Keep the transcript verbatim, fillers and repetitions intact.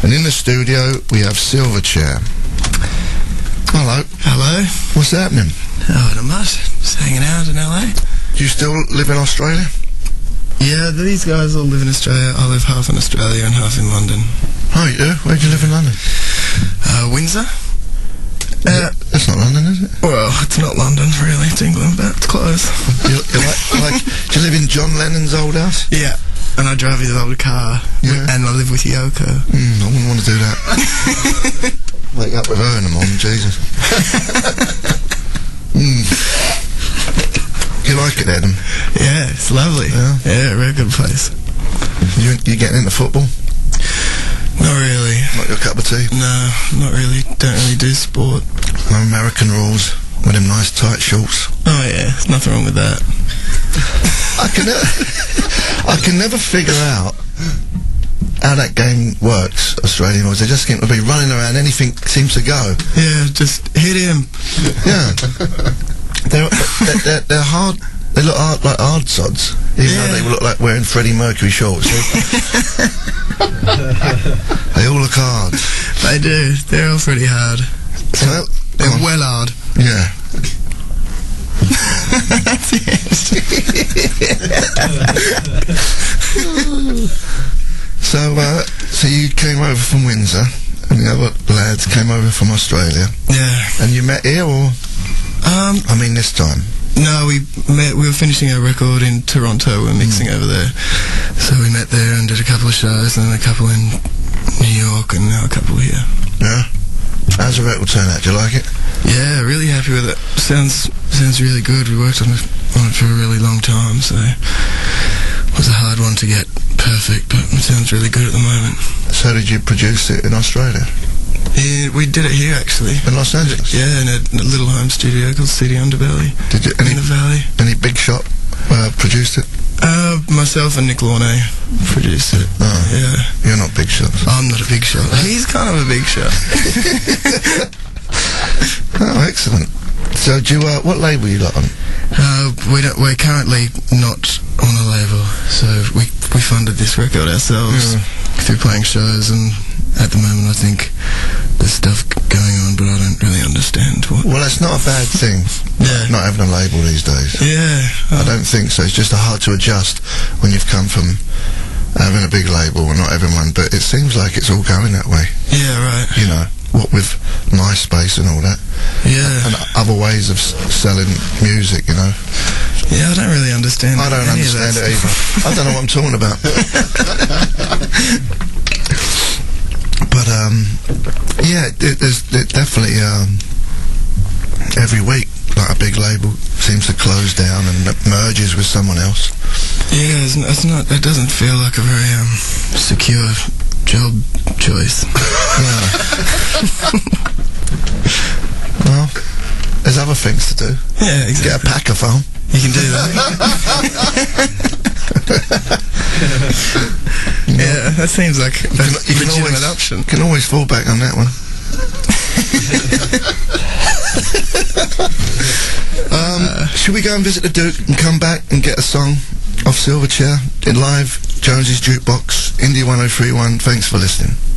And in the studio, we have Silverchair. Hello. Hello. What's happening? Oh, not much. Just hanging out in L A. Do you still live in Australia? Yeah, these guys all live in Australia. I live half in Australia and half in London. Oh, you do? Where do you live in London? Uh, Windsor. Uh, That's not London, is it? Well, it's not London, really. It's England, but it's close. you, you like, like, do you live in John Lennon's old house? Yeah. And I drive his old car. Yeah. And I live with Yoko. Mm, I wouldn't want to do that. Wake up with her in the morning, Jesus. mm. You like it, Adam? Yeah, it's lovely. Yeah, yeah very good place. You, you getting into football? Not really. Not your cup of tea? No, not really. Don't really do sport. No American rules with them nice tight shorts. Oh yeah, there's nothing wrong with that. I can never, I can never figure out how that game works, Australian rules. They just seem to be running around, anything seems to go. Yeah, just hit him. Yeah. they're, they're, they're, they're hard, they look hard, like hard sods, even yeah. though they look like wearing Freddie Mercury shorts. They all look hard. They do, they're all pretty hard. So, they're oh. well hard. Yeah. so, uh, so you came over from Windsor, and the other lads came over from Australia. Yeah. And you met here, or? Um, I mean, this time. No, we met. We were finishing our record in Toronto. We were mixing mm. over there, so we met there and did a couple of shows, and then a couple in New York, and now a couple here. Yeah. How's the record turn out? Do you like it? Yeah, really happy with it. Sounds sounds really good. We worked on it, on it for a really long time, so it was a hard one to get perfect, but it sounds really good at the moment. So did you produce it in Australia? Yeah, we did it here actually. In Los Angeles? Yeah, in a, in a little home studio called City Underbelly. Did you, any, in the Valley. Any big shot uh, produced it? Uh, myself and Nick Launay produced it. Oh, yeah. You're not big shots. I'm not a big shot. He's kind of a big shot. Oh, excellent. So, do you, uh, what label you got on? Uh, we don't, we're currently not on a label, so we we funded this record ourselves yeah. through playing shows, and at the moment I think there's stuff going on, but I don't really understand what. Well, that's not a bad thing. Yeah. Not having a label these days. Yeah. I don't think so. It's just hard to adjust when you've come from having a big label, or not everyone, but it seems like it's all going that way. Yeah, right. You know, what with MySpace and all that. Yeah. And other ways of s selling music, you know. Yeah, I don't really understand I don't any understand of that it either. I don't know what I'm talking about. But, um, yeah, it, there's it definitely, um, every week, like a big label seems to close down and merges with someone else. Yeah, it's, it's not, it doesn't feel like a very, um, secure job choice. No. Well, there's other things to do. Yeah, exactly. Get a Packaphone. You can do that. Yeah, that seems like a you can, you can legitimate always, option. You can always fall back on that one. um, uh, should we go and visit the Duke and come back and get a song off Silverchair in live Jones's Jukebox, India one oh three point one. Thanks for listening.